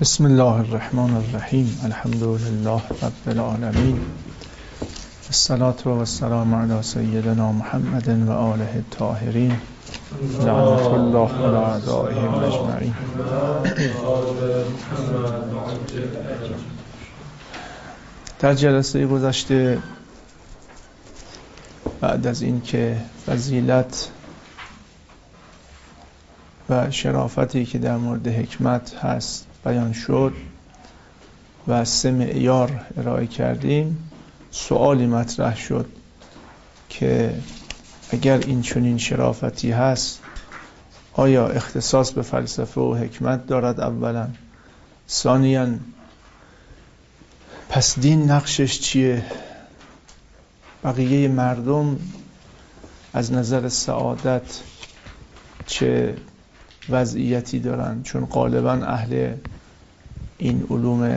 بسم الله الرحمن الرحیم. الحمد لله رب العالمین، الصلاة و السلام علی سیدنا محمد و آله الطاهرین، لعنت الله علی اعدائهم اجمعین. در جلسه گذشته بعد از اینکه فضیلت و شرافتی که در مورد حکمت هست بیان شد و 3 معیار ارائه کردیم، سوالی مطرح شد که اگر این چنین شرافتی هست آیا اختصاص به فلسفه و حکمت دارد؟ اولا. ثانیاً پس دین نقشش چیه؟ بقیه مردم از نظر سعادت چه وضعیتی دارن؟ چون غالبا اهل این علوم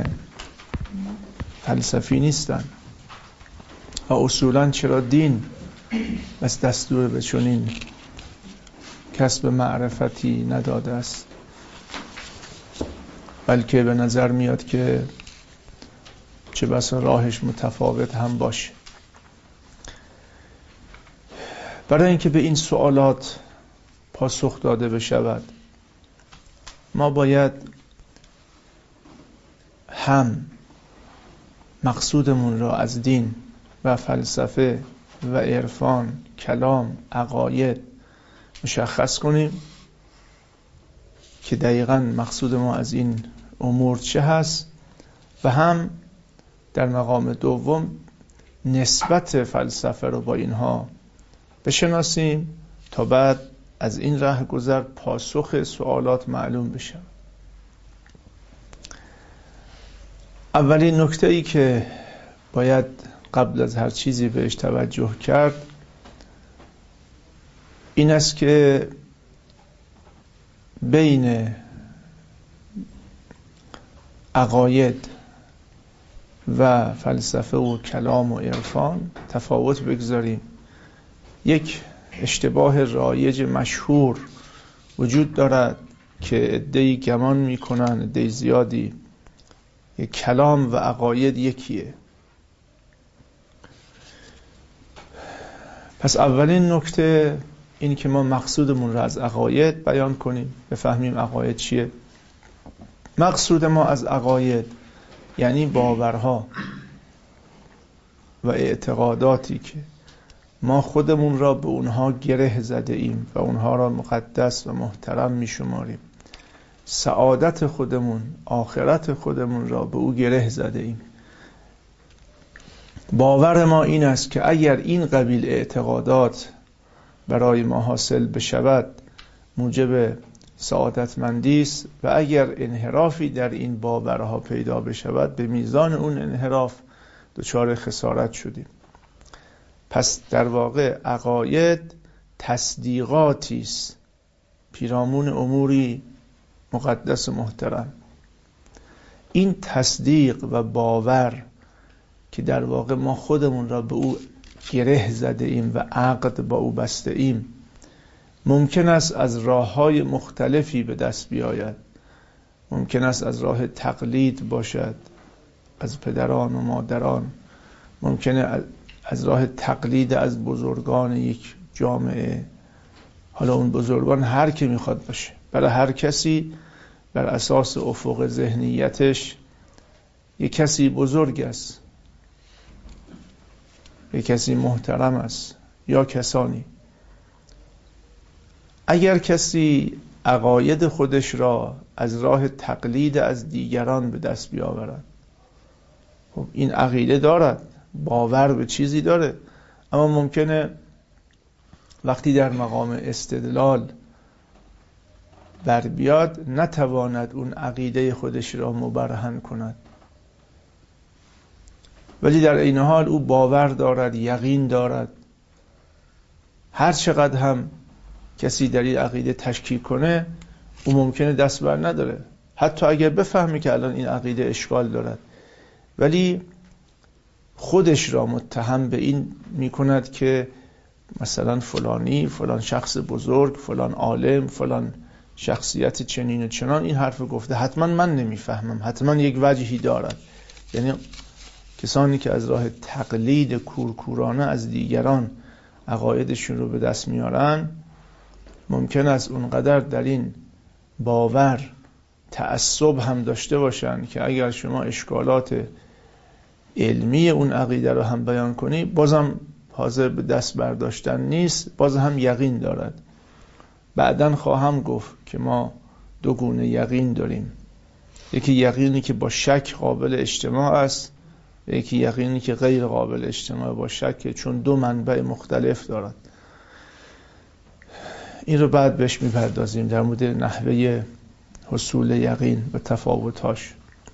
فلسفی نیستن و اصولا چرا دین بس دستور به چنین کسب معرفتی نداده است؟ بلکه به نظر میاد که چه بسا راهش متفاوت هم باشه. برای اینکه به این سوالات پاسخ داده بشود، ما باید هم مقصودمون را از دین و فلسفه و عرفان، کلام، عقاید مشخص کنیم که دقیقاً مقصود ما از این امور چه هست، و هم در مقام دوم نسبت فلسفه رو با اینها بشناسیم تا بعد از این راه گذر پاسخ سوالات معلوم بشه. اولین نکته‌ای که باید قبل از هر چیزی بهش توجه کرد این است که بین عقاید و فلسفه و کلام و عرفان تفاوت بگذاریم. یک اشتباه رایج مشهور وجود دارد که عده‌ای گمان میکنن، عده زیادی، کلام و عقاید یکیه. پس اولین نکته این که ما مقصودمون را از عقاید بیان کنیم، بفهمیم عقاید چیه. مقصود ما از عقاید یعنی باورها و اعتقاداتی که ما خودمون را به اونها گره زده ایم و اونها را مقدس و محترم می شماریم. سعادت خودمون، آخرت خودمون را به او گره زده ایم. باور ما این است که اگر این قبیل اعتقادات برای ما حاصل بشود موجب سعادتمندی است، و اگر انحرافی در این باورها پیدا بشود به میزان اون انحراف دچار خسارت شدیم. پس در واقع عقاید تصدیقاتی است پیرامون اموری مقدس و محترم. این تصدیق و باور که در واقع ما خودمون را به او گره زده ایم و عقد با او بسته ایم، ممکن است از راه‌های مختلفی به دست بیاید. ممکن است از راه تقلید باشد، از پدران و مادران. ممکنه از راه تقلید از بزرگان یک جامعه. حالا اون بزرگان هر کی میخواد باشه، برای هر کسی بر اساس افق ذهنیتش یک کسی بزرگ است، یک کسی محترم است یا کسانی. اگر کسی عقاید خودش را از راه تقلید از دیگران به دست بیاورد، خب این عقیده دارد، باور به چیزی داره، اما ممکنه وقتی در مقام استدلال بر بیاد نتواند اون عقیده خودش را مبرهن کند، ولی در این حال او باور دارد، یقین دارد. هر چقدر هم کسی در این عقیده تشکیک کنه او ممکنه دست بر نداره، حتی اگر بفهمی که الان این عقیده اشکال دارد، ولی خودش را متهم به این میکند که مثلا فلان شخص بزرگ، فلان عالم، فلان شخصیت چنین و چنان این حرف گفته، حتما من نمیفهمم، حتما یک وجهی دارد. یعنی کسانی که از راه تقلید کورکورانه از دیگران عقایدشون رو به دست میارن، ممکن است اونقدر در این باور تعصب هم داشته باشن که اگر شما اشکالات علمی اون عقیده رو هم بیان کنی، بازم حاضر به دست برداشتن نیست، باز هم یقین دارد. بعداً خواهم گفت که ما دو گونه یقین داریم، یکی یقینی که با شک قابل اجتماع است، یکی یقینی که غیر قابل اجتماع با شک، چون دو منبع مختلف دارد. این رو بعد بهش میپردازیم در مورد نحوه حصول یقین و تفاوتاش.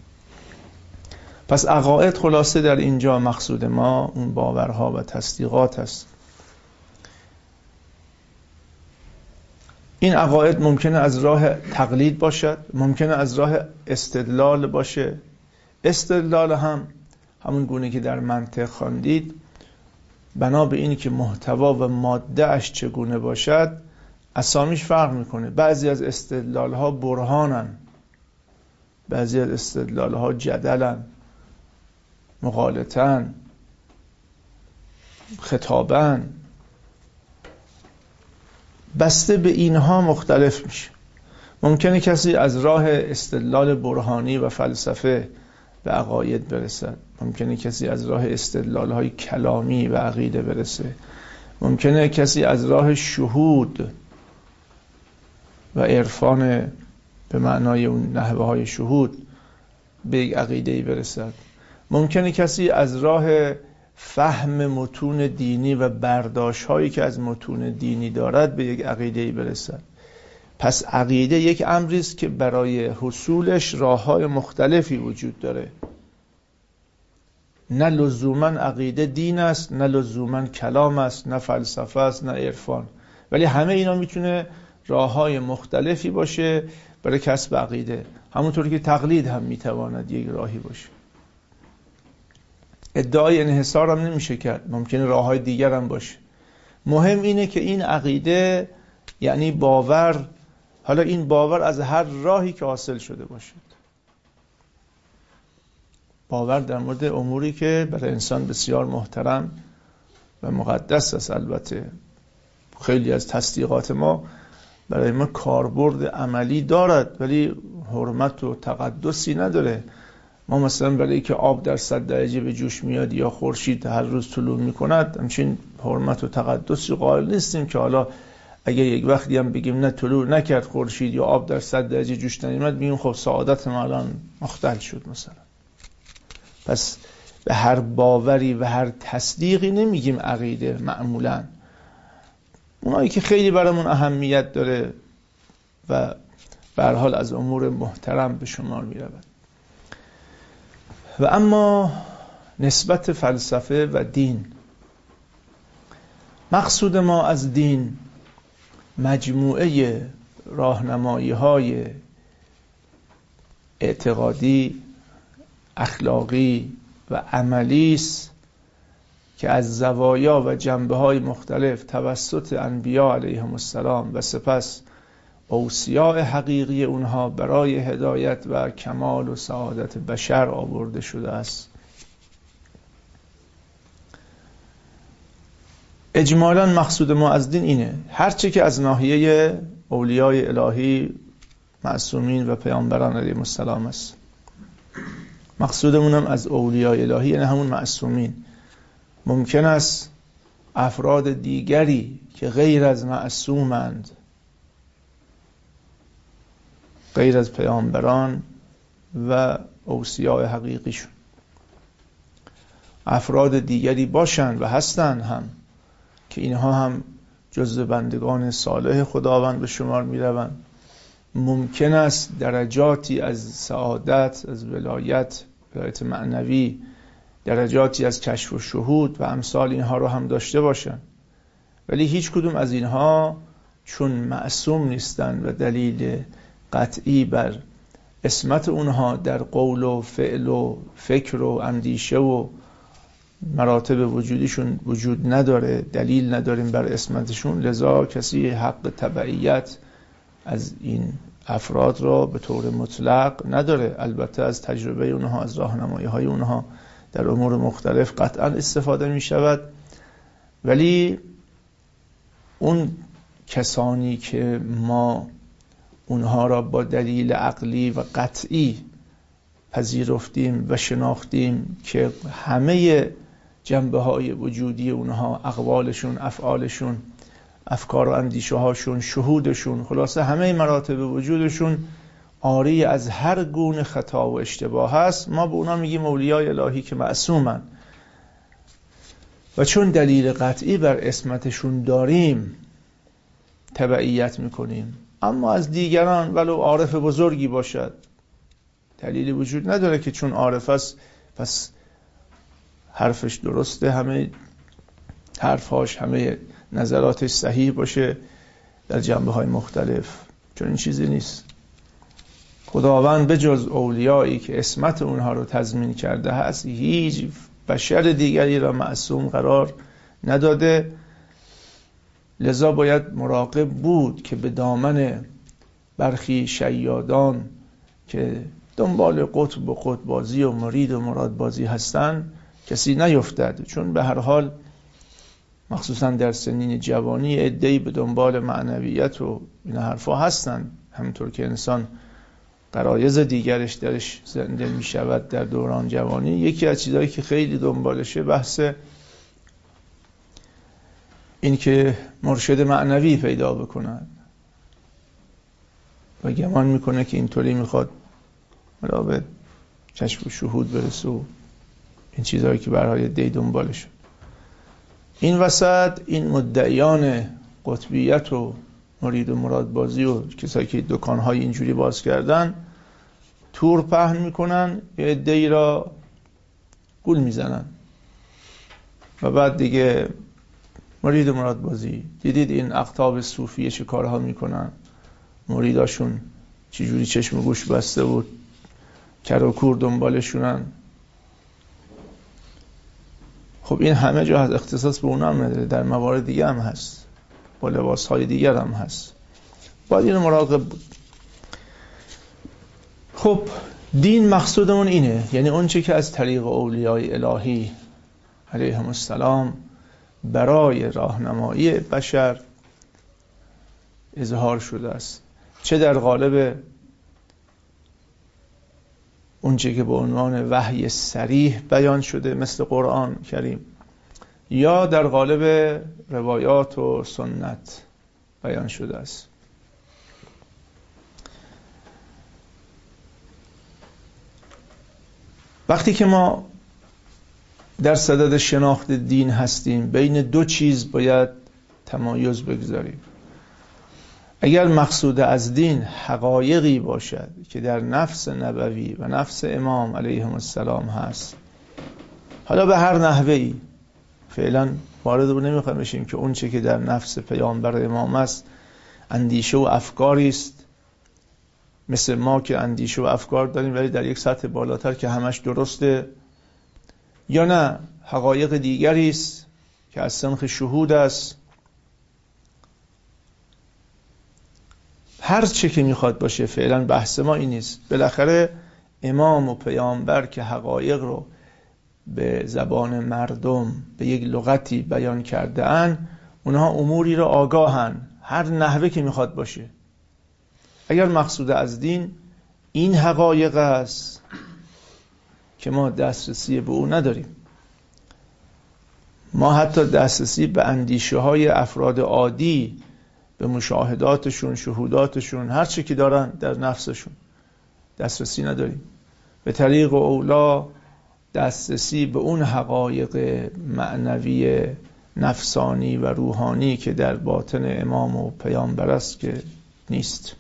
پس عقاید خلاصه در اینجا مقصود ما اون باورها و تصدیقات است. این عقاید ممکنه از راه تقلید باشد، ممکنه از راه استدلال باشه. استدلال هم همون گونه که در منطق خواندید، بنا به اینی که محتوا و ماده اش چگونه باشد اسامیش فرق میکنه. بعضی از استدلال ها برهانن، بعضی از استدلال ها جدلن، مغالطن، خطابن. بسته به اینها مختلف میشه. ممکنه کسی از راه استدلال برهانی و فلسفه به عقاید برسد، ممکنه کسی از راه استدلال های کلامی و عقیده برسه، ممکنه کسی از راه شهود و عرفان به معنای اون نحوه های شهود به یک عقیده‌ای برسد، ممکنه کسی از راه فهم متون دینی و برداشت هایی که از متون دینی دارد به یک عقیده‌ای برسد. پس عقیده یک امری است که برای حصولش راه‌های مختلفی وجود داره. نه لزوما عقیده دین است، نه لزوما کلام است، نه فلسفه است، نه عرفان، ولی همه اینا میتونه راه‌های مختلفی باشه برای کسب عقیده. همونطوری که تقلید هم میتواند یک راهی باشه. ادعای انحصار هم نمیشه کرد، ممکنه راه‌های دیگر هم باشه. مهم اینه که این عقیده یعنی باور، حالا این باور از هر راهی که حاصل شده باشد، باور در مورد اموری که برای انسان بسیار محترم و مقدس است. البته خیلی از تصدیقات ما برای ما کاربرد عملی دارد ولی حرمت و تقدسی نداره. ما مثلا برای که آب در 100 درجه به جوش میاد یا خورشید هر روز طلوع میکند همچین حرمت و تقدسی قائل نیستیم که حالا اگه یک وقتی هم بگیم نه طلوع نکرد خورشید یا آب در 100 درجه جوش نیامد، میگیم خب سعادت ما الان مختل شد مثلا. پس به هر باوری و هر تصدیقی نمیگیم عقیده. معمولا اونایی که خیلی برامون اهمیت داره و به هر حال از امور محترم به شمار میرود. و اما نسبت فلسفه و دین، مقصود ما از دین مجموعه راهنمایی‌های اعتقادی، اخلاقی و عملی است که از زوایا و جنبه‌های مختلف توسط انبیاء علیهم السلام و سپس اوصیاء حقیقی اونها برای هدایت و کمال و سعادت بشر آورده شده است. اجمالاً مقصود ما از دین اینه، هرچه که از ناحیه اولیای الهی، معصومین و پیامبران علیهم السلام است. مقصودمون هم از اولیای الهی یعنی همون معصومین. ممکن است افراد دیگری که غیر از معصومند، غیر از پیامبران و اوصیاء حقیقیشون، افراد دیگری باشند و هستند هم که اینها هم جزو بندگان صالح خداوند به شمار می روند. ممکن است درجاتی از سعادت، از ولایت معنوی، درجاتی از کشف و شهود و امثال اینها رو هم داشته باشند، ولی هیچ کدوم از اینها چون معصوم نیستند و دلیل قطعی بر عصمت اونها در قول و فعل و فکر و اندیشه و مراتب وجودیشون وجود نداره، دلیل نداریم بر عصمتشون، لذا کسی حق تبعیت از این افراد را به طور مطلق نداره. البته از تجربه اونها، از راهنمایی های اونها در امور مختلف قطعا استفاده می شود، ولی اون کسانی که ما اونها را با دلیل عقلی و قطعی پذیرفتیم و شناختیم که همه جنبه های وجودی اونها، اقوالشون، افعالشون، افکار و اندیشه هاشون، شهودشون، خلاصه همه مراتب وجودشون عاری از هر گونه خطا و اشتباه هست، ما به اونا میگیم اولیای الهی که معصومن و چون دلیل قطعی بر عصمتشون داریم تبعیت میکنیم. اما از دیگران ولو عارف بزرگی باشد دلیلی وجود نداره که چون عارف است پس حرفش درسته، همه حرفاش، همه نظراتش صحیح باشه در جنبه های مختلف. چون این چیزی نیست. خداوند به جز اولیایی که عصمت اونها رو تضمین کرده هست هیچ بشر دیگری را معصوم قرار نداده. لذا باید مراقب بود که به دامن برخی شیادان که دنبال قطب و قطبازی و مرید و مرادبازی هستن کسی نیفتد، چون به هر حال مخصوصا در سنین جوانی عده‌ای به دنبال معنویت و این حرفا هستن. همونطور که انسان غرایز دیگرش درش زنده می شود در دوران جوانی، یکی از چیزهایی که خیلی دنبالشه بحث این که مرشد معنوی پیدا بکنن و گمان میکنه که اینطوری میخواد مرا به کشف و شهود برسه و این چیزهایی که برای دی دنبالشه. این وسط این مدعیان قطبیت و مرید و مرادبازی و کسایی که دکانهای اینجوری باز کردن تور پهن میکنن، یه عده‌ای را گول میزنن و بعد دیگه مرید و مرادبازی، دیدید این اقطاب صوفیه چه کارها میکنن، مریداشون چجوری چشم و گوش بسته بود کر و کور دنبالشونن. خب این همه جا از اختصاص به اونا هم نداره، در موارد دیگه هم هست، با لباسهای دیگر هم هست، باید اینو مراقب بود. خب دین مقصودمون اینه، یعنی اون چه که از طریق اولیای الهی علیهم السلام برای راهنمایی بشر اظهار شده است، چه در قالب اون چه که به عنوان وحی صریح بیان شده مثل قرآن کریم، یا در قالب روایات و سنت بیان شده است. وقتی که ما در صدد شناخت دین هستیم بین دو چیز باید تمایز بگذاریم. اگر مقصود از دین حقایقی باشد که در نفس نبوی و نفس امام علیهم السلام هست، حالا به هر نحوه‌ای، فعلا وارد رو نمیخوایم بشیم که اون چه که در نفس پیامبر امام است اندیشه و افکاری است، مثل ما که اندیشه و افکار داریم ولی در یک سطح بالاتر که همش درسته، یا نه حقایق دیگری است که از سنخ شهود است. هر چه که میخواد باشه، فعلا بحث ما این نیست. بالاخره امام و پیامبر که حقایق رو به زبان مردم به یک لغتی بیان کرده اند، اونها اموری رو آگاهن، هر نحوه که میخواد باشه. اگر مقصود از دین این حقایق است که ما دسترسی به اون نداریم، ما حتی دسترسی به اندیشه های افراد عادی، به مشاهداتشون، شهوداتشون، هر چی که دارن در نفسشون دسترسی نداریم. به طریق اولا دسترسی به اون حقایق معنوی نفسانی و روحانی که در باطن امام و پیامبر است که نیست.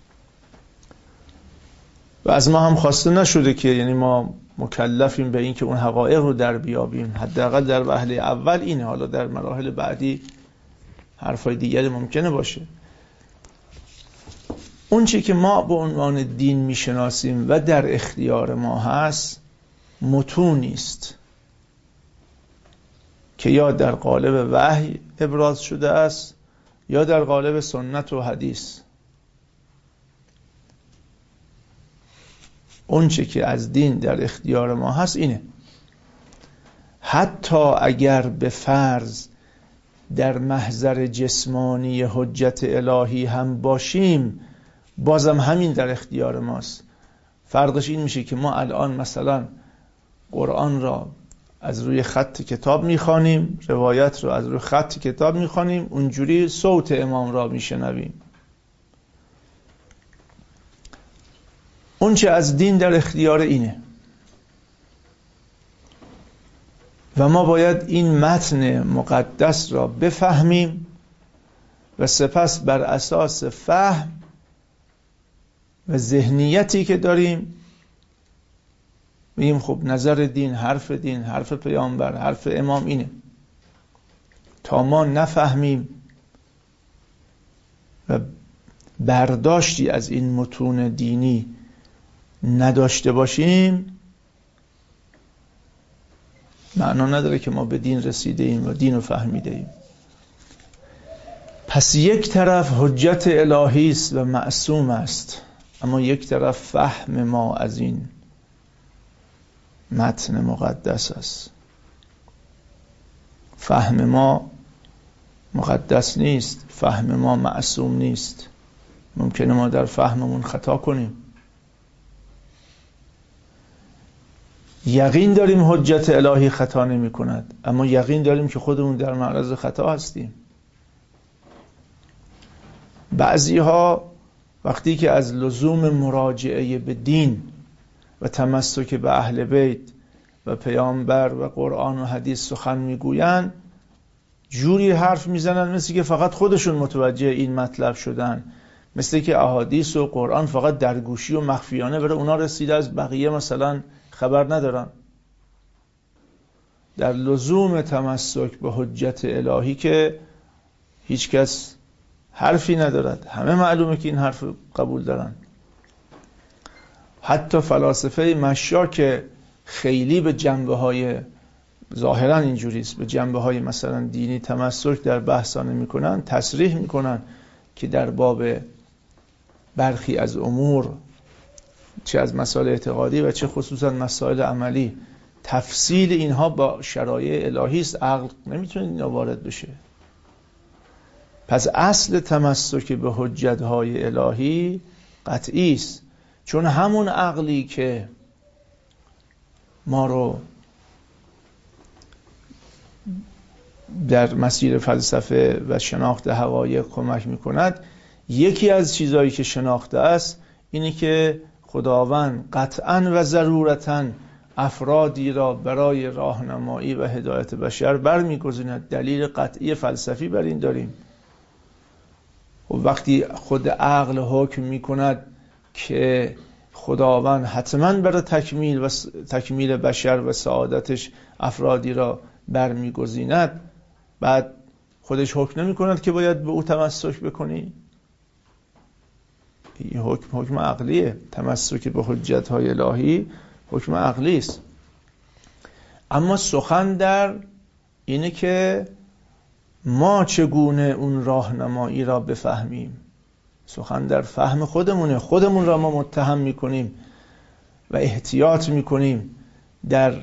و از ما هم خواسته نشده که یعنی ما مکلفیم به این که اون حقایق رو در بیابیم، حداقل در وهله اول اینه. حالا در مراحل بعدی حرفای دیگری ممکنه باشه. اون چی که ما به عنوان دین میشناسیم و در اختیار ما هست متونی است که یا در قالب وحی ابراز شده است یا در قالب سنت و حدیث. اونچه که از دین در اختیار ما هست اینه. حتی اگر به فرض در محضر جسمانی حجت الهی هم باشیم، بازم همین در اختیار ماست. فرقش این میشه که ما الان مثلا قرآن را از روی خط کتاب میخوانیم، روایت را از روی خط کتاب میخوانیم، اونجوری صوت امام را میشنویم. اون چه از دین در اختیار اینه و ما باید این متن مقدس را بفهمیم و سپس بر اساس فهم و ذهنیتی که داریم بگیم خب نظر دین، حرف پیامبر، حرف امام اینه. تا ما نفهمیم و برداشتی از این متون دینی نداشته باشیم، معنا نداره که ما به دین رسیده ایم و دین رو فهمیده ایم. پس یک طرف حجت الهی است و معصوم است، اما یک طرف فهم ما از این متن مقدس است. فهم ما مقدس نیست، فهم ما معصوم نیست. ممکنه ما در فهممون خطا کنیم. یقین داریم حجت الهی خطا نمی کند، اما یقین داریم که خودمون در معرض خطا هستیم. بعضی ها وقتی که از لزوم مراجعه به دین و تمسک به اهل بیت و پیامبر و قرآن و حدیث سخن میگوین، جوری حرف میزنن مثل که فقط خودشون متوجه این مطلب شدن، مثل که احادیث و قرآن فقط در گوشی و مخفیانه برای اونا رسیده، از بقیه مثلا خبر ندارن. در لزوم تمسک به حجت الهی که هیچ کس حرفی ندارد، همه معلومه که این حرف قبول دارن. حتی فلاسفه مشاک که خیلی به جنبه های ظاهرا اینجوریست، به جنبه های مثلا دینی تمسک در بحثانه میکنن، تصریح میکنن که در باب برخی از امور، چه از مسائل اعتقادی و چه خصوصا مسائل عملی، تفصیل اینها با شرایع الهی است، عقل نمیتونه اینا وارد بشه. پس اصل تمسک به حجت‌های الهی قطعی است، چون همون عقلی که ما رو در مسیر فلسفه و شناخت حقایق کمک میکند، یکی از چیزایی که شناخته است اینه که خداوند قطعاً و ضرورتاً افرادی را برای راهنمایی و هدایت بشر برمیگزیند. دلیل قطعی فلسفی بر این داریم. و وقتی خود عقل حکم میکند که خداوند حتماً برای تکمیل بشر و سعادتش افرادی را برمیگزیند، بعد خودش حکم نمیکند که باید به او تمسک بکنی. این حکم عقلیه. تمسک به حجت‌های الهی حکم عقلی است. اما سخن در اینه که ما چگونه اون راهنمایی را بفهمیم. سخن در فهم خودمونه. خودمون را ما متهم میکنیم و احتیاط میکنیم در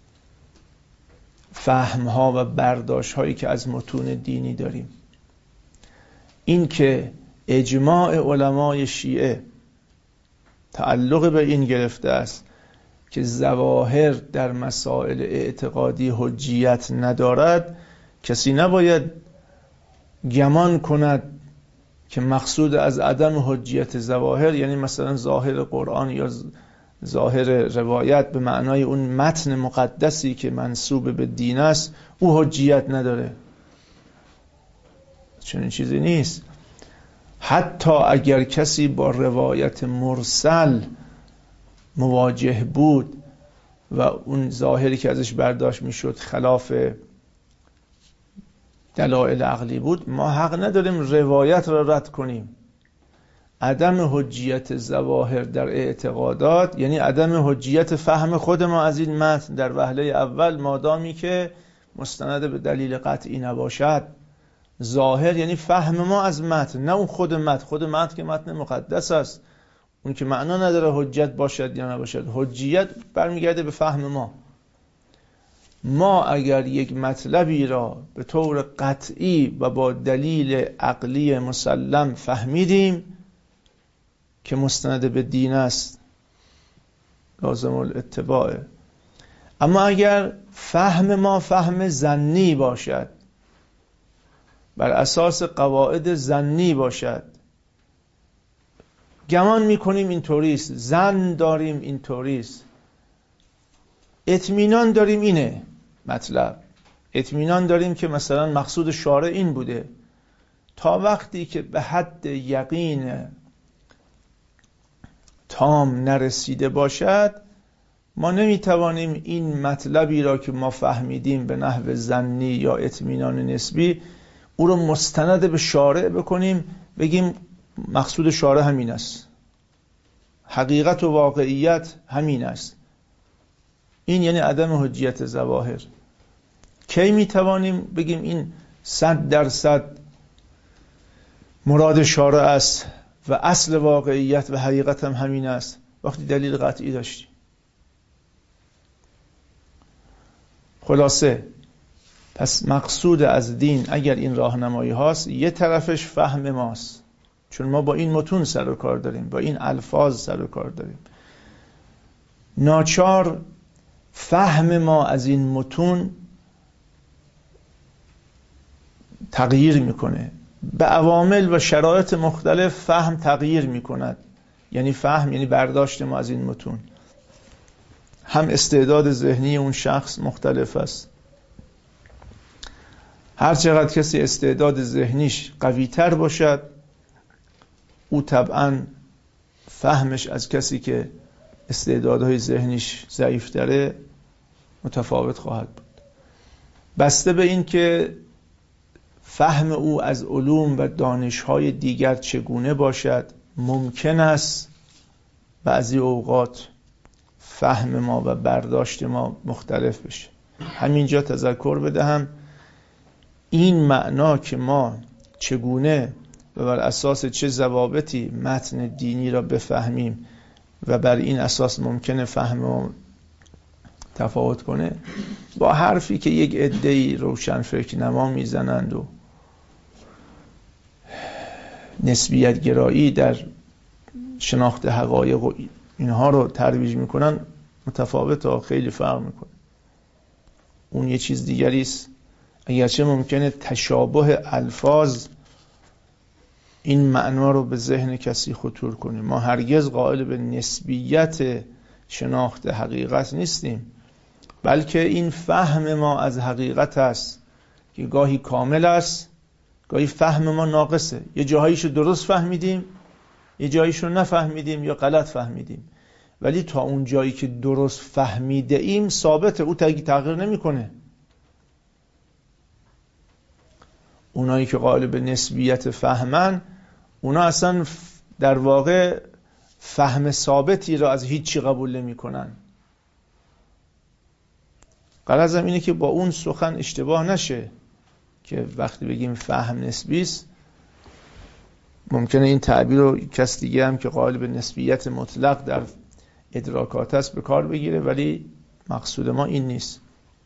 فهمها و برداشت‌هایی که از متون دینی داریم. این که اجماع علمای شیعه تعلق به این گرفته است که ظواهر در مسائل اعتقادی حجیت ندارد، کسی نباید گمان کند که مقصود از عدم حجیت ظواهر یعنی مثلا ظاهر قرآن یا ظاهر روایت به معنای اون متن مقدسی که منسوب به دین است او حجیت نداره. چنین چیزی نیست. حتی اگر کسی با روایت مرسل مواجه بود و اون ظاهری که ازش برداشت میشد خلاف دلایل عقلی بود، ما حق نداریم روایت را رد کنیم. عدم حجیت ظواهر در اعتقادات یعنی عدم حجیت فهم خود ما از این متن در وهله اول، مادامی که مستند به دلیل قطعی نباشد. ظاهر یعنی فهم ما از متن، نه اون خود متن. خود متن که متن مقدس است، اون که معنا نداره حجت باشد یا نباشد. حجیت برمیگرده به فهم ما اگر یک مطلبی را به طور قطعی و با دلیل عقلی مسلم فهمیدیم که مستند به دین است، لازم الاتباعه. اما اگر فهم ما فهم ظنی باشد، بر اساس قواعد ظنی باشد، گمان میکنیم اینطوریست، ظن داریم اینطوریست، اطمینان داریم اینه مطلب، اطمینان داریم که مثلا مقصود شارع این بوده، تا وقتی که به حد یقین تام نرسیده باشد ما نمیتوانیم این مطلبی را که ما فهمیدیم به نحو ظنی یا اطمینان نسبی او رو مستند به شارع بکنیم، بگیم مقصود شارع همین است، حقیقت و واقعیت همین است. این یعنی عدم حجیت ظواهر. کی میتوانیم بگیم این 100% مراد شارع است و اصل واقعیت و حقیقت هم همین است؟ وقتی دلیل قطعی داشتیم. خلاصه پس مقصود از دین اگر این راهنمایی هاست، یه طرفش فهم ماست، چون ما با این متون سر و کار داریم، با این الفاظ سر و کار داریم. ناچار فهم ما از این متون تغییر میکنه، به عوامل و شرایط مختلف فهم تغییر میکند. یعنی فهم یعنی برداشت ما از این متون. هم استعداد ذهنی اون شخص مختلف است. هر چقدر کسی استعداد ذهنیش قوی تر باشد، او طبعا فهمش از کسی که استعدادهای ذهنیش ضعیف تره متفاوت خواهد بود. بسته به این که فهم او از علوم و دانش‌های دیگر چگونه باشد، ممکن است بعضی اوقات فهم ما و برداشت ما مختلف بشه. همینجا تذکر بدهم این معنا که ما چگونه و بر اساس چه ضوابطی متن دینی را بفهمیم و بر این اساس ممکنه فهم ما تفاوت کنه، با حرفی که یک عده‌ای روشن فکر نما میزنند و نسبیت گرایی در شناخت حقایق و اینها رو ترویج میکنن متفاوت و خیلی فرق میکنه. اون یه چیز دیگری است. اگرچه ممکنه تشابه الفاظ این معنا رو به ذهن کسی خطور کنه، ما هرگز قائل به نسبیت شناخت حقیقت نیستیم، بلکه این فهم ما از حقیقت است که گاهی کامل است، گاهی فهم ما ناقصه. یه جاهایشو درست فهمیدیم، یه جاییشو نفهمیدیم یا غلط فهمیدیم، ولی تا اون جایی که درست فهمیده ایم ثابته، او تغییر نمیکنه. اونایی که قائل به نسبیت فهمن، اونا اصلا در واقع فهم ثابتی را از هیچی قبول نمی کنن. غرضم اینه که با اون سخن اشتباه نشه که وقتی بگیم فهم نسبی است ممکنه این تعبیر رو کس دیگه هم که قائل به نسبیت مطلق در ادراکات است به کار بگیره، ولی مقصود ما این نیست.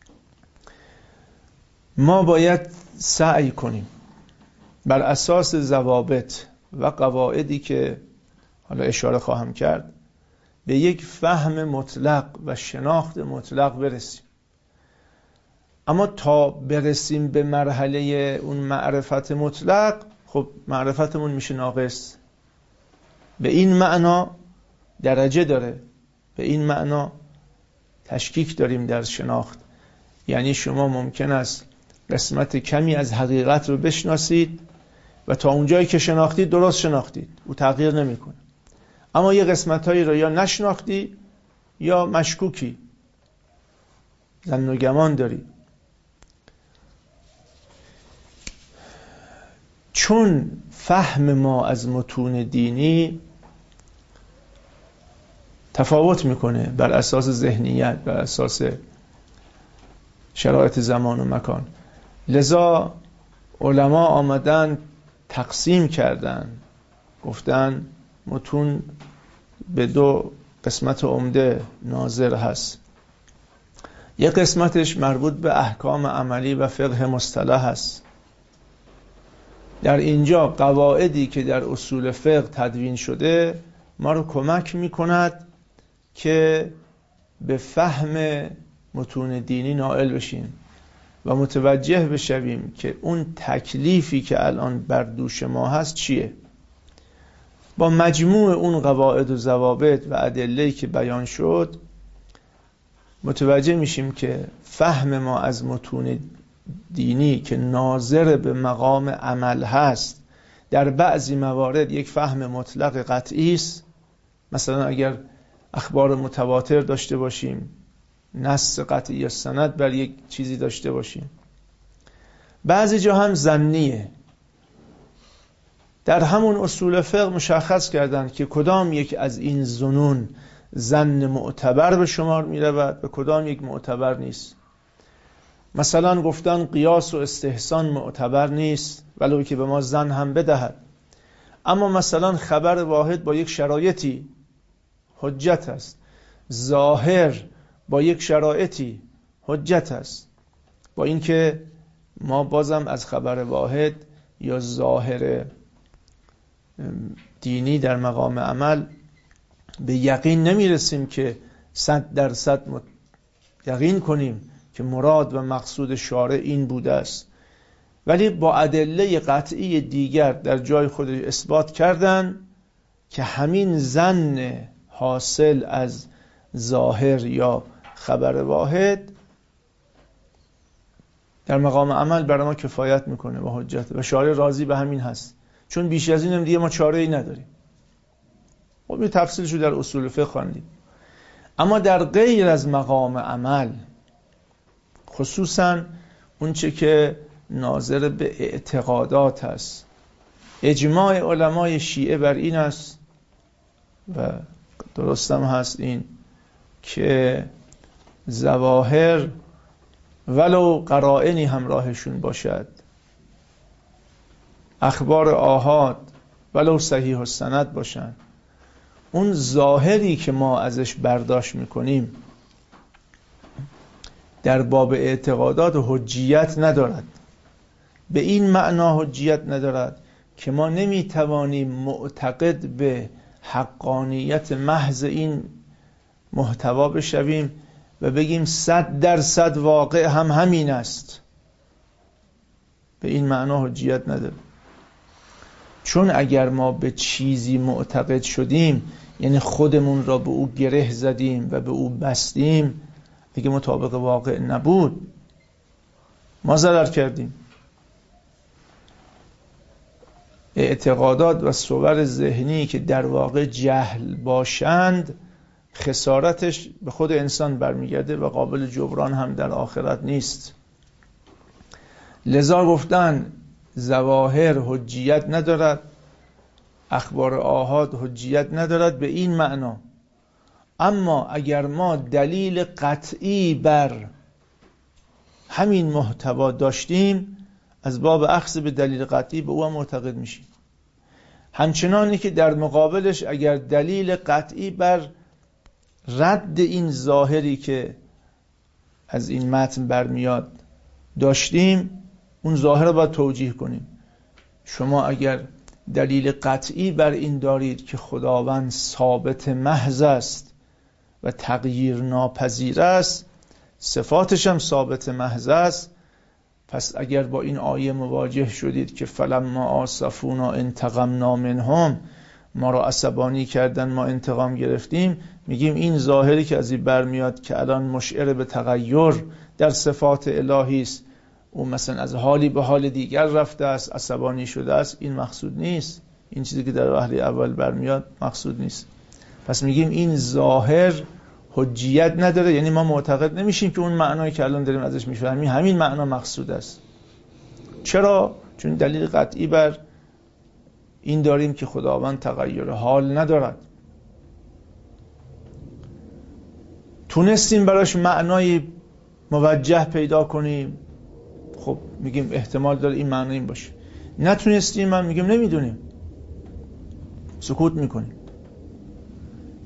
ما باید سعی کنیم بر اساس ضوابط و قواعدی که حالا اشاره خواهم کرد به یک فهم مطلق و شناخت مطلق برسیم. اما تا برسیم به مرحله اون معرفت مطلق، خب معرفتمون میشه ناقص. به این معنا درجه داره، به این معنا تشکیک داریم در شناخت. یعنی شما ممکن است قسمت کمی از حقیقت رو بشناسید و تا اونجایی که شناختید درست شناختید، او تغییر نمیکنه. اما یه قسمتایی رو یا نشناختی یا مشکوکی، ظن و گمان داری. چون فهم ما از متون دینی تفاوت میکنه بر اساس ذهنیت، بر اساس شرایط زمان و مکان، لذا علما آمدن تقسیم کردن، گفتن متون به دو قسمت عمده ناظر هست. یک قسمتش مربوط به احکام عملی و فقه مصطلح هست. در اینجا قواعدی که در اصول فقه تدوین شده ما رو کمک میکند که به فهم متون دینی نائل بشیم و متوجه بشویم که اون تکلیفی که الان بر دوش ما هست چیه. با مجموع اون قواعد و ضوابط و ادله‌ای که بیان شد متوجه میشیم که فهم ما از متون دینی که ناظر به مقام عمل هست در بعضی موارد یک فهم مطلق قطعی است. مثلا اگر اخبار متواتر داشته باشیم، نص قطعی یا سند بر یک چیزی داشته باشیم، بعضی جا هم ظنیه. در همون اصول فقه مشخص کردند که کدام یک از این ظنون ظن معتبر به شمار می رود و کدام یک معتبر نیست. مثلا گفتن قیاس و استحسان معتبر نیست ولو که به ما ظن هم بدهد، اما مثلا خبر واحد با یک شرایطی حجت است، ظاهر با یک شرایطی حجت است، با اینکه ما بازم از خبر واحد یا ظاهر دینی در مقام عمل به یقین نمیرسیم که 100% یقین کنیم که مراد و مقصود شارع این بوده است، ولی با ادله قطعی دیگر در جای خود اثبات کردن که همین ظن حاصل از ظاهر یا خبر واحد در مقام عمل برای ما کفایت میکنه و حجت و شارع راضی به همین هست، چون بیش از اینم دیگه ما چاره‌ای نداریم. خب این تفصیلشو در اصول فقه خواندیم. اما در غیر از مقام عمل، خصوصا اون چه که ناظر به اعتقادات هست، اجماع علمای شیعه بر این است و درستم هست این که ظواهر ولو قرائنی همراهشون باشد، اخبار آحاد ولو صحیح السند باشن، اون ظاهری که ما ازش برداشت میکنیم در باب اعتقادات حجیت ندارد. به این معنا حجیت ندارد که ما نمیتوانیم معتقد به حقانیت محض این محتوا بشویم و بگیم 100% واقع هم همین است. به این معنا حجیت نداره. چون اگر ما به چیزی معتقد شدیم یعنی خودمون را به او گره زدیم و به او بستیم، دیگه مطابق واقع نبود، ما ضرر کردیم. اعتقادات و صور ذهنی که در واقع جهل باشند خسارتش به خود انسان برمیگرده و قابل جبران هم در آخرت نیست. لذا گفتن ظواهر حجیت ندارد، اخبار آحاد حجیت ندارد به این معنا. اما اگر ما دلیل قطعی بر همین محتوا داشتیم، از باب اخذ به دلیل قطعی به او هم معتقد میشیم. همچنانی که در مقابلش اگر دلیل قطعی بر رد این ظاهری که از این متن برمیاد داشتیم، اون ظاهر رو باید توجیه کنیم. شما اگر دلیل قطعی بر این دارید که خداوند ثابت محض است و تغییر ناپذیر است، صفاتش هم ثابت محض است، پس اگر با این آیه مواجه شدید که فلما آسفونا انتقمنا منهم، ما را عصبانی کردن ما انتقام گرفتیم، میگیم این ظاهری که از این برمیاد که الان مشعر به تغییر در صفات الهی است، او مثلا از حالی به حال دیگر رفته است، عصبانی شده است، این مقصود نیست. این چیزی که در وحی اول برمیاد مقصود نیست. پس میگیم این ظاهر حجیت نداره، یعنی ما معتقد نمیشیم که اون معنایی که الان داریم ازش میفهمیم همین معنا مقصود است. چرا؟ چون دلیل قطعی بر این داریم که خداوند تغییر حال ندارد. تونستیم براش معنای موجه پیدا کنیم، خب میگیم احتمال داره این معنی این باشه. نتونستیم، من میگیم نمیدونیم، سکوت میکنیم.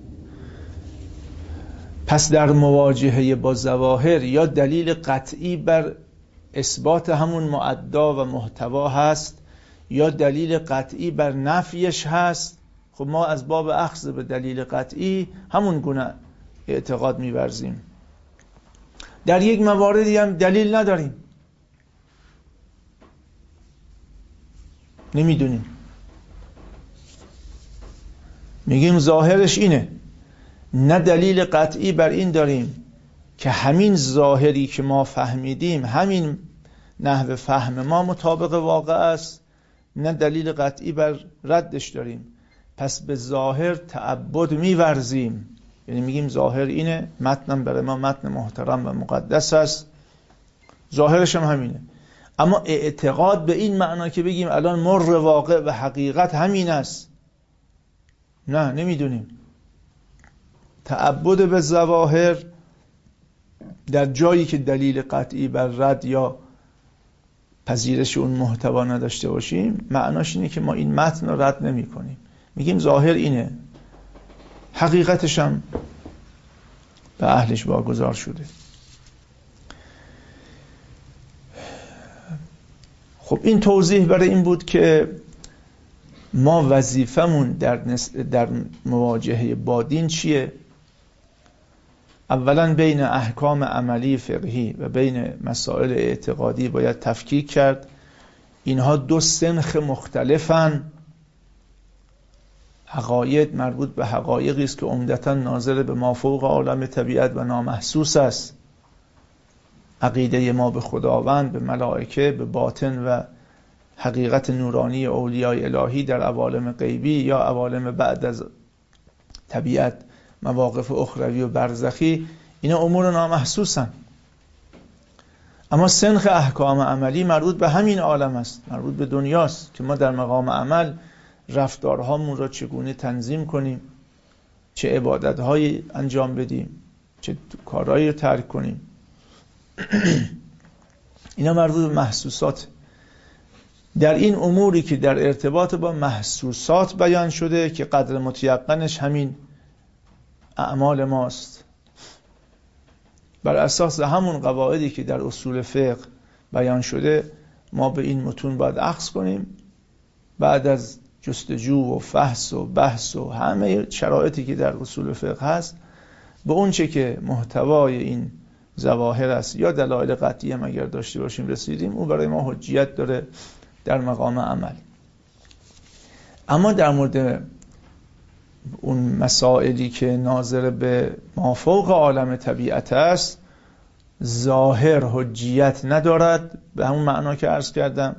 پس در مواجهه با ظواهر یا دلیل قطعی بر اثبات همون معدا و محتوا هست یا دلیل قطعی بر نفیش هست. خب ما از باب اخذ به دلیل قطعی همون گونه اعتقاد می‌ورزیم. در یک مواردی هم دلیل نداریم، نمیدونیم، میگیم ظاهرش اینه، نه دلیل قطعی بر این داریم که همین ظاهری که ما فهمیدیم، همین نحو فهم ما مطابق واقع است، نه دلیل قطعی بر ردش داریم. پس به ظاهر تعبد می‌ورزیم، یعنی میگیم ظاهر اینه، متنم برای ما متن محترم و مقدس است، ظاهرش هم همینه. اما اعتقاد به این معنا که بگیم الان مر واقع و حقیقت همین است، نه، نمیدونیم. تعبد به ظواهر در جایی که دلیل قطعی بر رد یا پذیرش اون محتوا نداشته باشیم، معناش اینه که ما این متن رو رد نمی کنیم، میگیم ظاهر اینه، حقیقتش هم به اهلش واگذار شده. خب این توضیح برای این بود که ما وظیفمون در مواجهه با دین چیه؟ اولا بین احکام عملی فقهی و بین مسائل اعتقادی باید تفکیک کرد. اینها دو سنخ مختلفن. عقاید مربوط به حقایقی است که عمدتاً ناظر به مافوق عالم طبیعت و نامحسوس است. عقیده ما به خداوند، به ملائکه، به باطن و حقیقت نورانی اولیاء الهی در عوالم غیبی یا عوالم بعد از طبیعت، مواقف اخروی و برزخی، اینا امور نامحسوسن. اما سنخ احکام عملی مربوط به همین عالم است، مربوط به دنیاست که ما در مقام عمل رفتارهامون را چگونه تنظیم کنیم، چه عبادت‌هایی انجام بدیم، چه کارهایی رو ترک کنیم. اینا مربوط به محسوسات. در این اموری که در ارتباط با محسوسات بیان شده که قدر متیقنش همین اعمال ماست، بر اساس همون قواعدی که در اصول فقه بیان شده ما به این متون باید اخذ کنیم. بعد از جستجو و فحص و بحث و همه شرایطی که در اصول فقه هست، به اون چه که محتوای این ظواهر است یا دلایل قطعی هم اگر داشته باشیم رسیدیم، اون برای ما حجیت داره در مقام عمل. اما در مورد اون مسائلی که ناظر به مافوق عالم طبیعت است، ظاهر حجیت ندارد، به همون معنا که عرض کردم.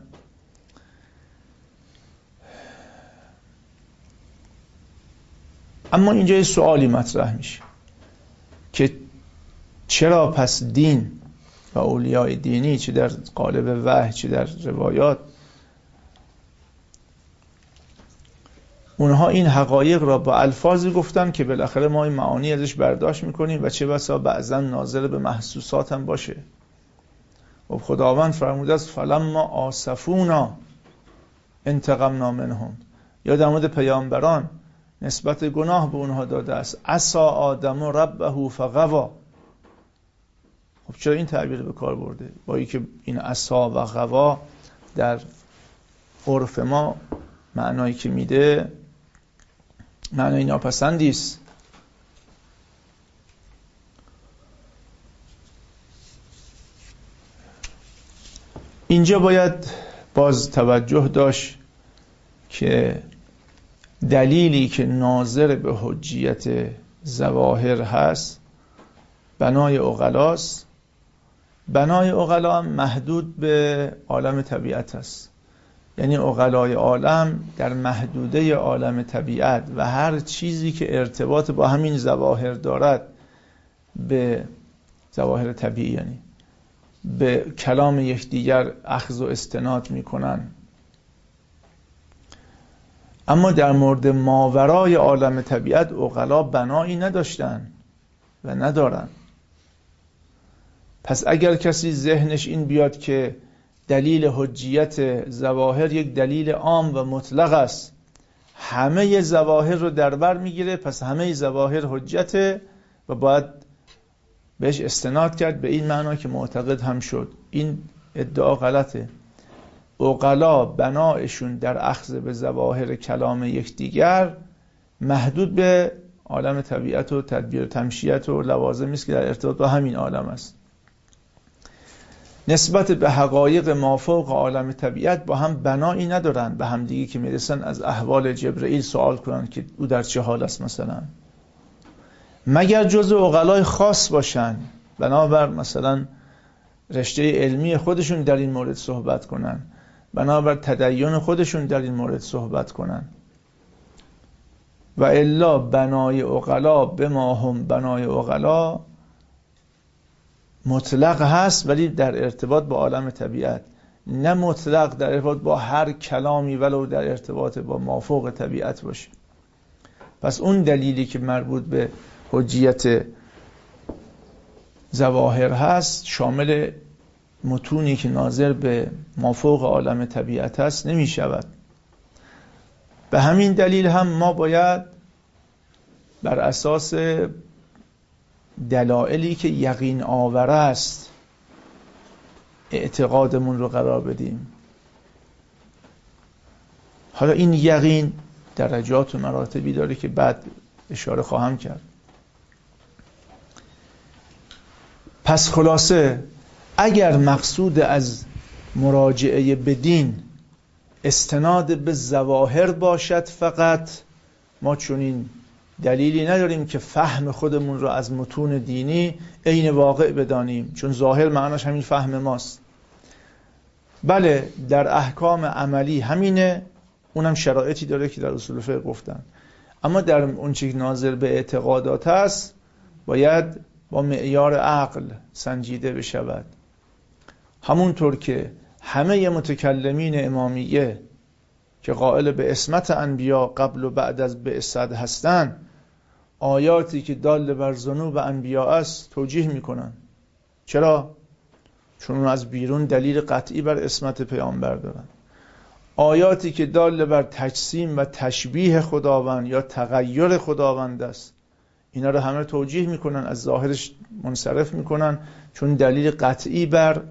اما اینجا یه سوالی مطرح میشه که چرا پس دین و اولیاء دینی، چه در قالب وحی چه در روایات، اونها این حقایق را با الفاظی گفتن که بالاخره ما این معانی ازش برداشت میکنیم و چه بسا بعضا ناظر به محسوسات هم باشه. و خداوند فرموده است فلما آسفونا انتقمنا منهم. یا در مورد پیامبران نسبت گناه به اونها داده است عصی آدم ربه فغوا. خب چرا این تعبیر به کار برده؟ با اینکه این عصی و غوا در عرف ما معنایی که میده معنای ناپسندی است. اینجا باید باز توجه داشت که دلیلی که ناظر به حجیت ظواهر هست بنای عقلاست. بنای عقلا هم محدود به عالم طبیعت است، یعنی عقلای عالم در محدوده عالم طبیعت و هر چیزی که ارتباط با همین ظواهر دارد، به ظواهر طبیعی یعنی به کلام یکدیگر اخذ و استناد میکنن. اما در مورد ماورای عالم طبیعت عقلا بنایی نداشتن و ندارن. پس اگر کسی ذهنش این بیاد که دلیل حجیت ظواهر یک دلیل عام و مطلق است، همه ظواهر رو در بر میگیره، پس همه ظواهر حجته و باید بهش استناد کرد به این معنا که معتقد هم شد. این ادعا غلطه. عقلا بنایشون در اخذ به ظواهر کلام یکدیگر محدود به عالم طبیعت و تدبیر تمشیت و لوازمی است که در ارتباط با همین عالم است. نسبت به حقایق مافوق عالم طبیعت با هم بنایی ندارن، به هم دیگه که میرسن از احوال جبرئیل سوال کنن که او در چه حال است مثلا، مگر جزء عقلای خاص باشن بنابر مثلا رشته علمی خودشون در این مورد صحبت کنن، بنابر تدین خودشون در این مورد صحبت کنن. و الا بنای عقلا به ما هم بنای عقلا مطلق هست ولی در ارتباط با عالم طبیعت، نه مطلق در ارتباط با هر کلامی ولو در ارتباط با مافوق طبیعت باشه. پس اون دلیلی که مربوط به حجیت ظواهر هست شامل متونی که ناظر به مافوق عالم طبیعت هست نمی شود. به همین دلیل هم ما باید بر اساس دلایلی که یقین آور است اعتقادمون رو قرار بدیم. حالا این یقین درجات و مراتبی داره که بعد اشاره خواهم کرد. پس خلاصه اگر مقصود از مراجعه به دین استناد به ظواهر باشد فقط، ما چنین دلیلی نداریم که فهم خودمون رو از متون دینی عین واقع بدانیم، چون ظاهر معناش همین فهم ماست. بله در احکام عملی همینه، اونم شرایطی داره که در اصول فقه گفتن، اما در اون چیز ناظر به اعتقادات هست باید با معیار عقل سنجیده بشود. همونطور که همه متکلمین امامیه که قائل به عصمت انبیا قبل و بعد از بعثت هستن، آیاتی که دال بر ذنوب انبیا است توجیه میکنن. چرا؟ چون از بیرون دلیل قطعی بر عصمت پیامبر دارن. آیاتی که دال بر تجسیم و تشبیه خداوند یا تغییر خداوند است، اینا رو همه توجیه میکنن، از ظاهرش منصرف میکنن، چون دلیل قطعی بر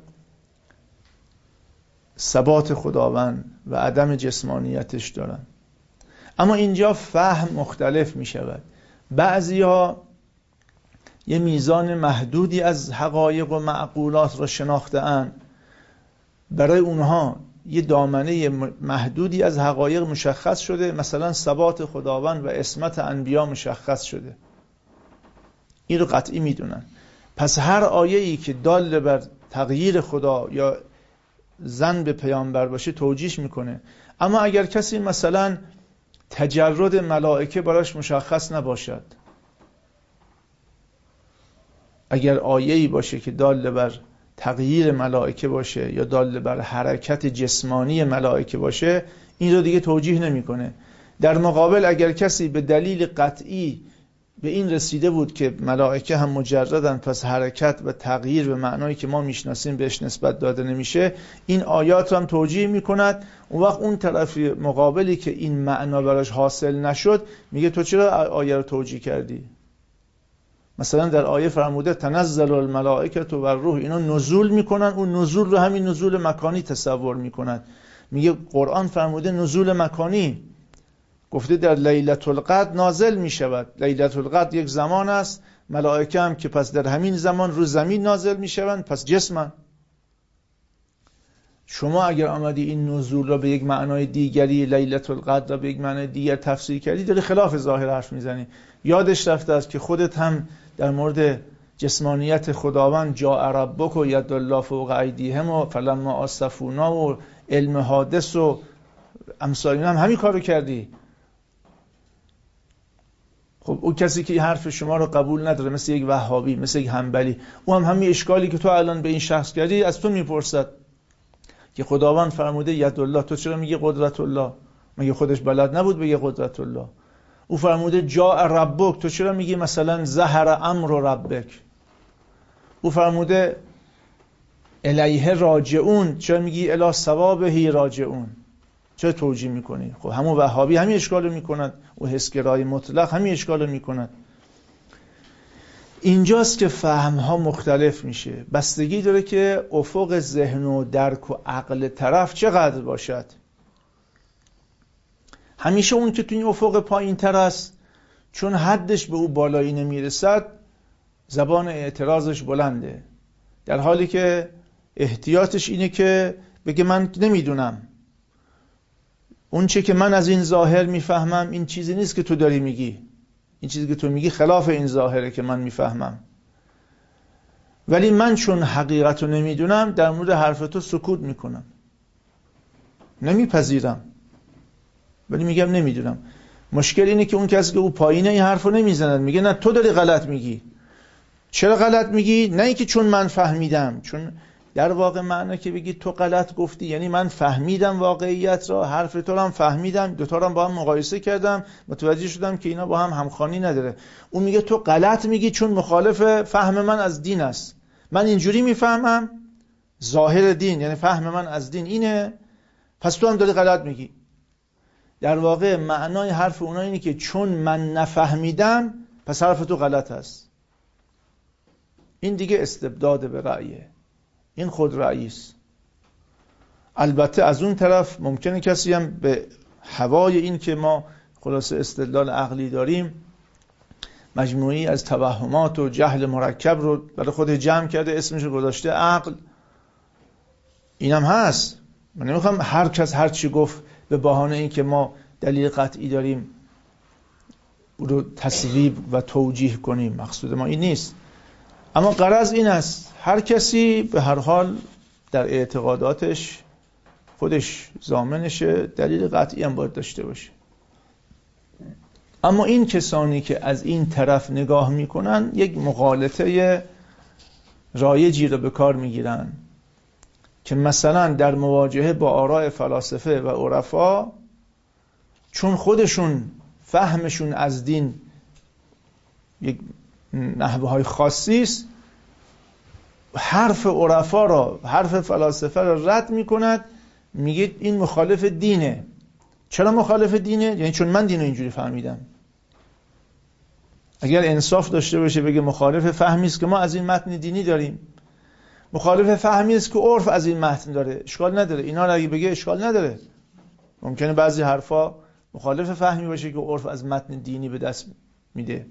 ثبات خداوند و عدم جسمانیتش دارن. اما اینجا فهم مختلف می شود. بعضی ها یه میزان محدودی از حقایق و معقولات را شناخته اند، برای اونها یه دامنه محدودی از حقایق مشخص شده، مثلا ثبات خداوند و عصمت انبیا مشخص شده، این رو قطعی میدونن. پس هر آیه‌ای که دال بر تغییر خدا یا زن به پیامبر باشه توجیه میکنه. اما اگر کسی مثلا تجرد ملائکه براش مشخص نباشد، اگر آیه‌ای باشه که دال بر تغییر ملائکه باشه یا دال بر حرکت جسمانی ملائکه باشه، این رو دیگه توجیه نمیکنه. در مقابل اگر کسی به دلیل قطعی به این رسیده بود که ملائکه هم مجردن، پس حرکت و تغییر به معنایی که ما میشناسیم بهش نسبت داده نمیشه، این آیات رو هم توجیه میکند. اون وقت اون طرف مقابلی که این معنا براش حاصل نشد میگه تو چرا آیه رو توجیه کردی؟ مثلا در آیه فرموده تنزل الملائکه و الروح، اینا نزول میکنن، اون نزول رو همین نزول مکانی تصور میکنن. میگه قرآن فرموده نزول مکانی، گفته در لیلة القدر نازل می شود. لیلة القدر یک زمان است، ملائکه هم که پس در همین زمان رو زمین نازل می شوند، پس جسمن. شما اگر آمدی این نزول را به یک معنای دیگری، لیلة القدر را به یک معنای دیگر تفسیر کردی، داری خلاف ظاهر حرف میزنی. یادش رفته است که خودت هم در مورد جسمانیت خداوند جاء ربک و ید الله فوق ایدیهم و فلما آسفونا و علم حادث و امثال اینا هم همین کارو کردی. خب اون کسی که حرف شما رو قبول نداره، مثل یک وهابی، مثل یک حنبلی، او هم همین اشکالی که تو الان به این شخص کردی از تو میپرسد که خداوند فرموده ید الله، تو چرا میگی قدرت الله؟ مگه خودش بلد نبود بگه قدرت الله؟ او فرموده جاء ربک، تو چرا میگی مثلا ظهر امر ربک؟ او فرموده الیه راجعون، چرا میگی الی ثوابه راجعون؟ چرا توجیه میکنی؟ خب همون وهابی همین اشکالو میکند، او حسگرای مطلق همین اشکالو میکند. اینجاست که فهمها مختلف میشه. بستگی داره که افق ذهن و درک و عقل طرف چقدر باشد. همیشه اون که تو این افق پایین تر است، چون حدش به او بالایی نمیرسد، زبان اعتراضش بلنده، در حالی که احتیاطش اینه که بگه من نمیدونم، اون چه که من از این ظاهر میفهمم این چیزی نیست که تو داری میگی، این چیزی که تو میگی خلاف این ظاهره که من میفهمم، ولی من چون حقیقت رو نمیدونم در مورد حرف تو سکوت میکنم، نمیپذیرم، ولی میگم نمیدونم. مشکل اینه که اون کسی که او پایینه این حرف رو نمیزند، میگه نه تو داری غلط میگی. چرا غلط میگی؟ نه اینکه چون من فهمیدم، چون در واقع معنی که بگی تو غلط گفتی یعنی من فهمیدم واقعیت را، حرف تو رو هم فهمیدم، دوتا رو هم با هم مقایسه کردم، متوجه شدم که اینا با هم همخوانی نداره. اون میگه تو غلط میگی چون مخالف فهم من از دین است، من اینجوری میفهمم، ظاهر دین یعنی فهم من از دین اینه، پس تو هم داری غلط میگی. در واقع معنای حرف اونا اینه که چون من نفهمیدم پس حرف تو غلط است. این دیگه استبداد به رأیه، این خود رأیی است. البته از اون طرف ممکنه کسی هم به هوای این که ما خلاصه استدلال عقلی داریم مجموعی از توهمات و جهل مرکب رو برای خود جمع کرده، اسمش رو گذاشته عقل. اینم هست. من نمیخوام هر کس هر چی گفت به بهانه این که ما دلیل قطعی داریم رو تصویب و توجیه کنیم، مقصود ما این نیست. اما غرض این است هر کسی به هر حال در اعتقاداتش خودش ضامنشه، دلیل قطعی هم باید داشته باشه. اما این کسانی که از این طرف نگاه میکنن یک مغالطه رایجی رو به کار میگیرن که مثلا در مواجهه با آراء فلاسفه و عرفا، چون خودشون فهمشون از دین یک نحوه های خاصی است، حرف عرفا را، حرف فلاسفه را رد میکند، میگه این مخالف دینه. چرا مخالف دینه؟ یعنی چون من دین رو اینجوری فهمیدم. اگر انصاف داشته باشه بگه مخالف فهمی است که ما از این متن دینی داریم، مخالف فهمی است که عرف از این متن داره، اشکال نداره. اینا رو اگه بگه اشکال نداره. ممکنه بعضی حرفا مخالف فهمی باشه که عرف از متن دینی به دست میده،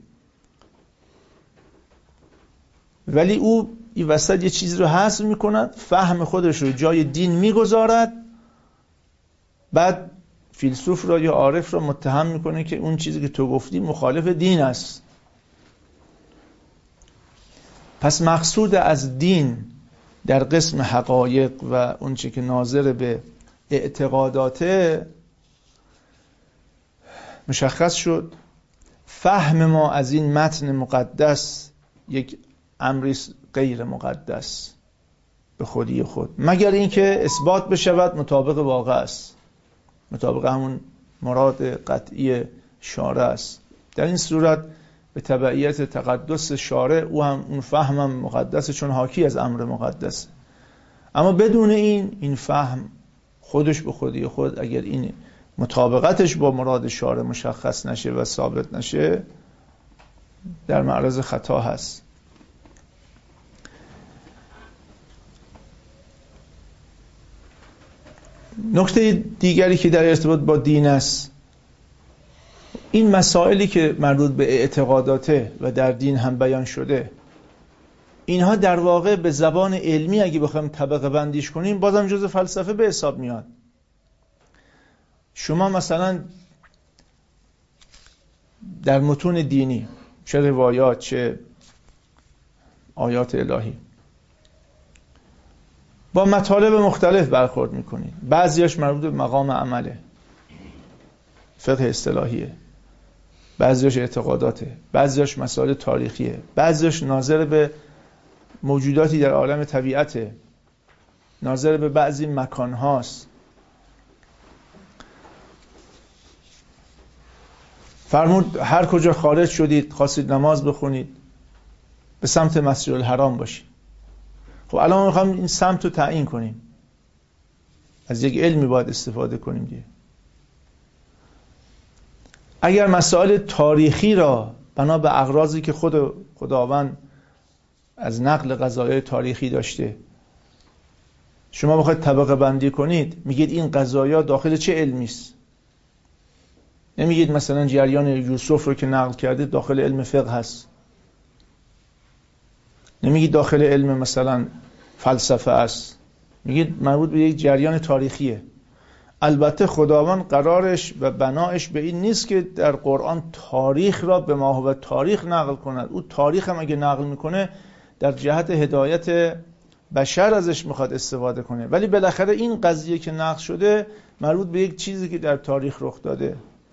ولی او این وسط یه چیزی رو حذف میکند، فهم خودش رو جای دین میگذارد، بعد فیلسوف را یا عارف را متهم میکنه که اون چیزی که تو گفتی مخالف دین است. پس مقصود از دین در قسم حقایق و اون چیزی که ناظر به اعتقاداته مشخص شد. فهم ما از این متن مقدس یک امری غیر مقدس به خودی خود، مگر اینکه اثبات بشود مطابق واقع است، مطابق همون مراد قطعی شارع است. در این صورت به تبعیت تقدس شارع او هم اون فهمم مقدسه، چون حاکی از امر مقدسه. اما بدون این فهم خودش به خودی خود اگر این مطابقتش با مراد شارع مشخص نشه و ثابت نشه در معرض خطا هست. نکته دیگری که در ارتباط با دین است، این مسائلی که مربوط به اعتقاداته و در دین هم بیان شده، اینها در واقع به زبان علمی اگه بخوایم طبقه بندیش کنیم بازم جز فلسفه به حساب میاد. شما مثلا در متون دینی، چه روایات چه آیات الهی، با مطالب مختلف برخورد میکنید. بعضیاش مربوط به مقام عمله، فقه اصطلاحیه، بعضیاش اعتقاداته، بعضیاش مسائل تاریخیه، بعضیاش ناظر به موجوداتی در عالم طبیعته، ناظر به بعضی مکان هاست. فرمود هر کجا خارج شدید خواستید نماز بخونید به سمت مسجد الحرام باشید. خب الان میخوام این سمت رو تعیین کنیم، از یک علمی باید استفاده کنیم دیگه. اگر مسائل تاریخی را بنا به اغراضی که خداوند از نقل قضایای تاریخی داشته. شما بخواید طبقه بندی کنید، میگید این قضایا داخل چه علمی است. نمیگید مثلا جریان یوسف رو که نقل کرده داخل علم فقه هست، نمیگید داخل علم مثلا فلسفه است، میگید مربوط به یک جریان تاریخیه. البته خداوند قرارش و بنایش به این نیست که در قرآن تاریخ را به ما هو تاریخ نقل کند. او تاریخ هم اگه نقل میکنه در جهت هدایت بشر ازش میخواد استفاده کنه، ولی بالاخره این قضیه که نقل شده مربوط به یک چیزی که در تاریخ رخ داده.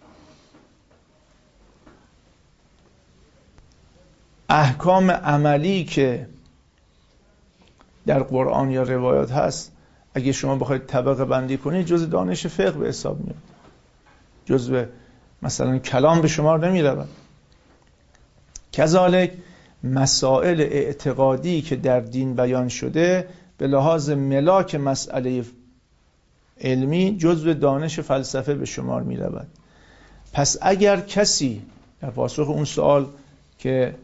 احکام عملی که در قرآن یا روایات هست اگه شما بخواید طبقه بندی کنید جز دانش فقه به حساب میاد، جزء مثلا کلام به شمار نمی رود. کذالک مسائل اعتقادی که در دین بیان شده به لحاظ ملاک مسئله علمی جزء دانش فلسفه به شمار می رود. پس اگر کسی در پاسخ اون سوال که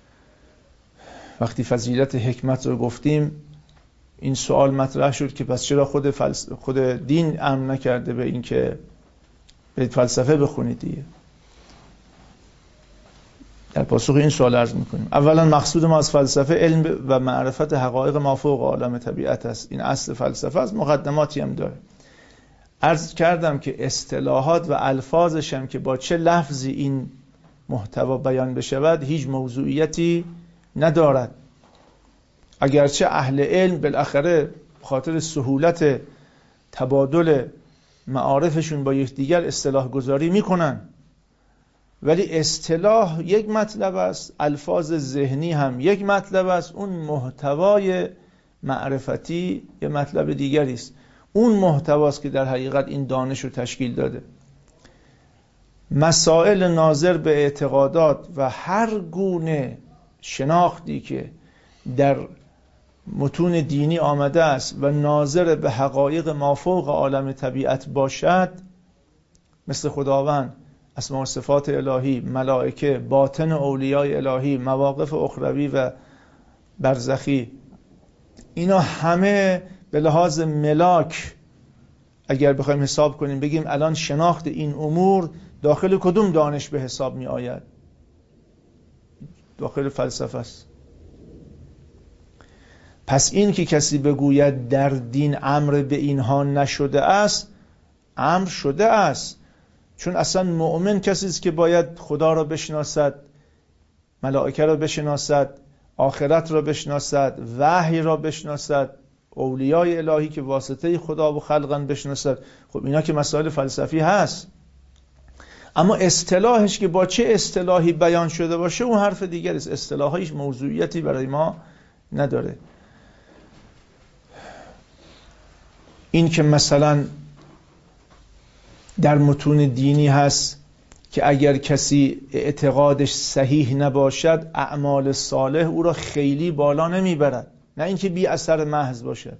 وقتی فضیلت حکمت رو گفتیم این سوال مطرح شد که پس چرا خود دین امر نکرده به این که برید فلسفه بخونید دیگه. در پاسخ این سوال عرض میکنیم اولا مقصود ما از فلسفه علم و معرفت حقایق مافوق عالم طبیعت است. این اصل فلسفه است، مقدماتی هم داره. عرض کردم که اصطلاحات و الفاظش هم که با چه لفظی این محتوا بیان بشود هیچ موضوعیتی ندارد، اگرچه اهل علم بالاخره خاطر سهولت تبادل معارفشون با یکدیگر اصطلاح گذاری میکنن، ولی اصطلاح یک مطلب است، الفاظ ذهنی هم یک مطلب است، اون محتوای معرفتی یه مطلب دیگری است. اون محتواست که در حقیقت این دانش رو تشکیل داده. مسائل ناظر به اعتقادات و هر گونه شناختی که در متون دینی آمده است و ناظر به حقایق مافوق عالم طبیعت باشد، مثل خداوند، اسماء و صفات الهی، ملائکه، باطن اولیای الهی، مواقف اخروی و برزخی، اینا همه به لحاظ ملاک اگر بخوایم حساب کنیم بگیم الان شناخت این امور داخل کدوم دانش به حساب می آید؟ داخل فلسفه است. پس این که کسی بگوید در دین امر به اینها نشده است، امر شده است، چون اصلا مؤمن کسی است که باید خدا را بشناسد، ملائکه را بشناسد، آخرت را بشناسد، وحی را بشناسد، اولیای الهی که واسطه خدا و خلقن بشناسد. خب اینا که مسائل فلسفی هست، اما اصطلاحش که با چه اصطلاحی بیان شده باشه اون حرف دیگر است. اصطلاحش موضوعیتی برای ما نداره. این که مثلا در متون دینی هست که اگر کسی اعتقادش صحیح نباشد اعمال صالح او را خیلی بالا نمیبرد، نه اینکه بی اثر محض باشد،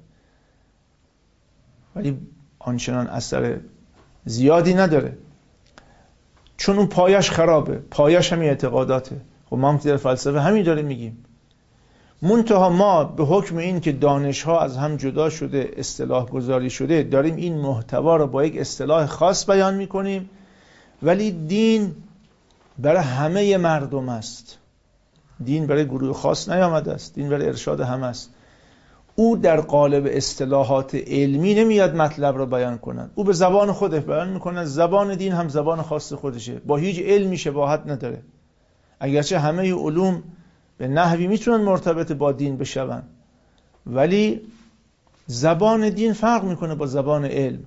ولی آنچنان اثر زیادی نداره، چون اون پایش خرابه، پایش همین اعتقاداته. خب ما هم در فلسفه همین داره میگیم. منتها ما به حکم این که دانش‌ها از هم جدا شده، اصطلاح گذاری شده، داریم این محتوا رو با یک اصطلاح خاص بیان میکنیم، ولی دین برای همه مردم است. دین برای گروه خاص نیامده است، دین برای ارشاد همه است. او در قالب اصطلاحات علمی نمیاد مطلب رو بیان کند، او به زبان خودش بیان میکنه. زبان دین هم زبان خاص خودشه، با هیچ علمی شباهت نداره، اگرچه همه علوم به نحوی میتونن مرتبط با دین بشون، ولی زبان دین فرق میکنه با زبان علم.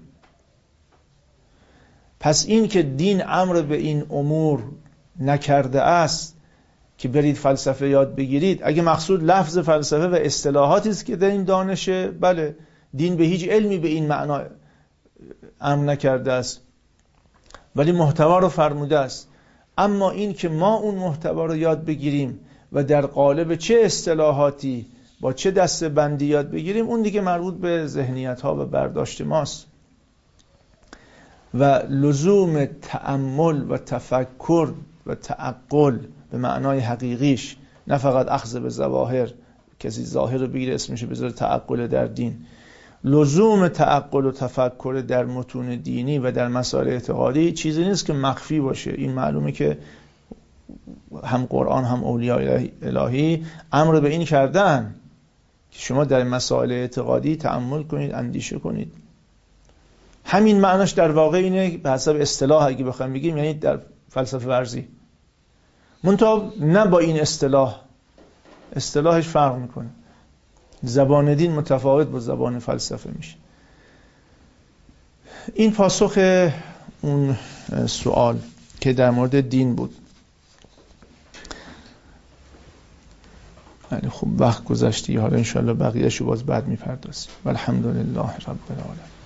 پس این که دین امر به این امور نکرده است که برید فلسفه یاد بگیرید، اگه مقصود لفظ فلسفه و اصطلاحاتی است که در این دانشه، بله، دین به هیچ علمی به این معنا امر نکرده است، ولی محتوا رو فرموده است. اما این که ما اون محتوا رو یاد بگیریم و در قالب چه اصطلاحاتی با چه دسته بندی یاد بگیریم، اون دیگه مربوط به ذهنیت ها و برداشت ماست. و لزوم تأمل و تفکر و تعقل به معنای حقیقیش، نه فقط اخذ به ظواهر، کسی ظاهر رو بگیره اسمش بذاره تعقل در دین. لزوم تعقل و تفکر در متون دینی و در مسائل اعتقادی چیزی نیست که مخفی باشه. این معلومه که هم قرآن هم اولیاء الهی امر به این کردن که شما در مسائل اعتقادی تأمل کنید، اندیشه کنید. همین معناش در واقع اینه به حسب اصطلاح اگه بخوایم بگیم، یعنی در فلسفه ورزی. منتها نه با این اصطلاحش فرق میکنه. زبان دین متفاوت با زبان فلسفه میشه. این پاسخ اون سوال که در مورد دین بود. خب وقت گذشتی، حالا انشاءالله بقیه‌شو باز بعد میپردازیم. والحمدلله رب العالمین.